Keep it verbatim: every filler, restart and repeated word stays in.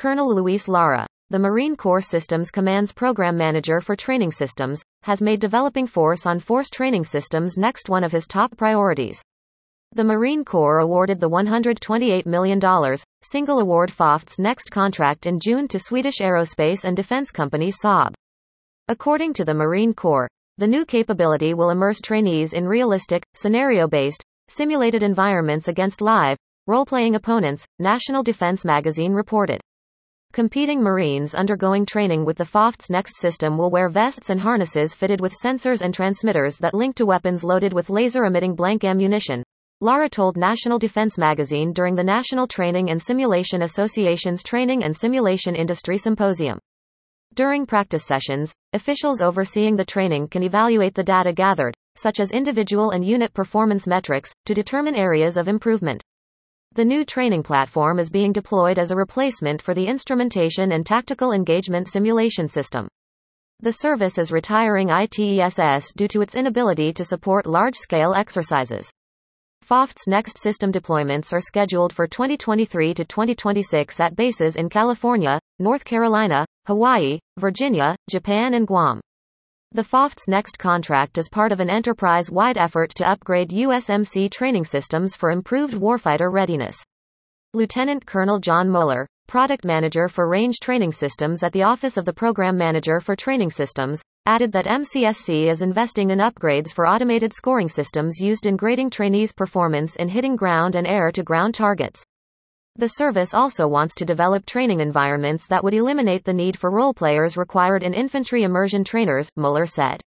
Colonel Luis Lara, the Marine Corps Systems Command's Program Manager for Training Systems, has made developing Force-on-Force training systems next one of his top priorities. The Marine Corps awarded the one hundred twenty-eight million dollars single award F O F T's next contract in June to Swedish aerospace and defense company Saab. According to the Marine Corps, the new capability will immerse trainees in realistic, scenario-based, simulated environments against live, role-playing opponents, National Defense Magazine reported. Competing Marines undergoing training with the F O F T's next system will wear vests and harnesses fitted with sensors and transmitters that link to weapons loaded with laser-emitting blank ammunition, Lara told National Defense Magazine during the National Training and Simulation Association's Training and Simulation Industry Symposium. During practice sessions, officials overseeing the training can evaluate the data gathered, such as individual and unit performance metrics, to determine areas of improvement. The new training platform is being deployed as a replacement for the Instrumentation and Tactical Engagement Simulation System. The service is retiring I T E S S due to its inability to support large-scale exercises. F O F T's next system deployments are scheduled for twenty twenty-three to twenty twenty-six at bases in California, North Carolina, Hawaii, Virginia, Japan and Guam. The F O F T's next contract is part of an enterprise-wide effort to upgrade U S M C training systems for improved warfighter readiness. Lieutenant Colonel John Mueller, Product Manager for Range Training Systems at the Office of the Program Manager for Training Systems, added that M C S C is investing in upgrades for automated scoring systems used in grading trainees' performance in hitting ground and air-to-ground targets. The service also wants to develop training environments that would eliminate the need for role players required in infantry immersion trainers, Mueller said.